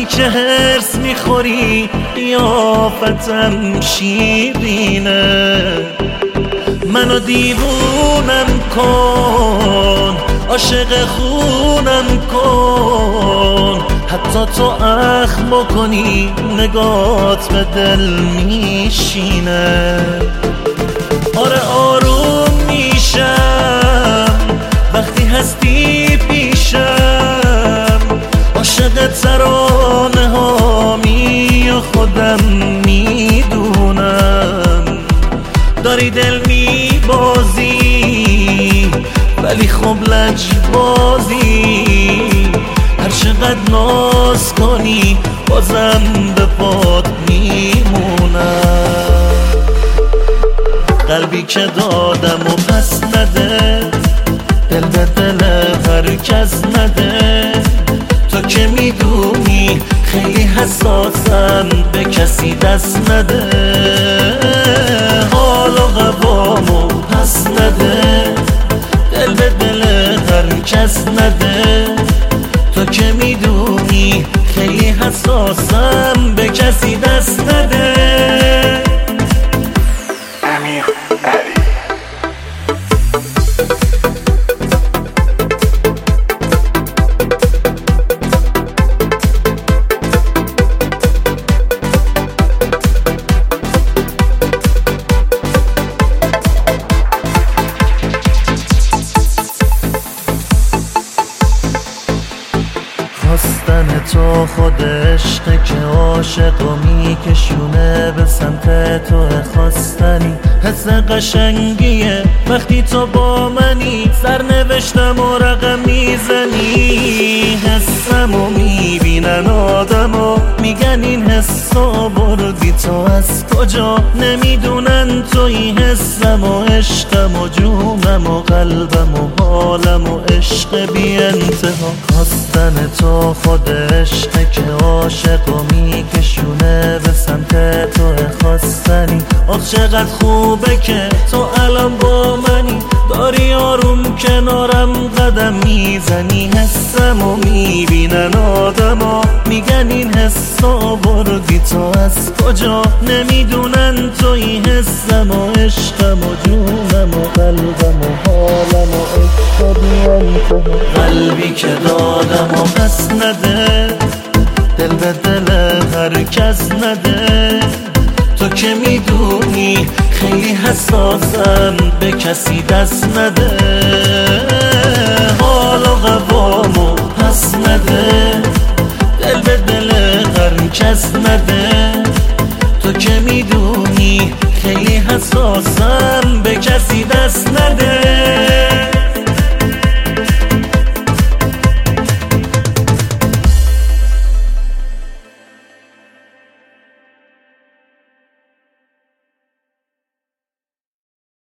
وقتی که هرس میخوری قیافتم شیرینه. منو دیوونم کن، عاشق خونم کن، حتی تو اخم بکنی نگات به دل میشینه. آره آروم میشم وقتی هستی پیشم، عاشق ترانه هامی و خودم میدونم. داری دل میبازی ولی خب لجبازی، هر چقدر ناز کنی بازم به پات میمونم. قلبی که دادم و پس نده، دل به دل هر کس نده. تو که میدونی خیلی حساسم، به کسی دست نده. حال و قوامو پس نده، دل به دل هر کس نده. تو که میدونی خیلی حساسم، به کسی دست نده. خواستن تو خود عشقه که عاشقو میکشونه به سمت تو. خواستنی حس قشنگیه وقتی تو با منی، سرنوشتم و رقم میزنی. حسمو میبینن آدمو میگن این حسو بردی تو از کجا، نمیدونن توی حسم و عشقم و جونم و قلبم و حالم و عشق بی انتها. خواستن تو خود عشقه که عاشقو میکشونه به سمت تو. خواستنی آخ چقدر خوبه که تو الان با منی، داری آروم کنارم قدم میزنی. حسمو میبینن آدما میگن این حسو بردی تو از کجا، نمیدونن توی حسم و عشقم و جونم و قلبم و حالم و عشق بی انتها. قلبی که دادم و پس نده، دل به دل هر کس نده. تو که میدونی خیلی حساسم، به کسی دست نده. حال و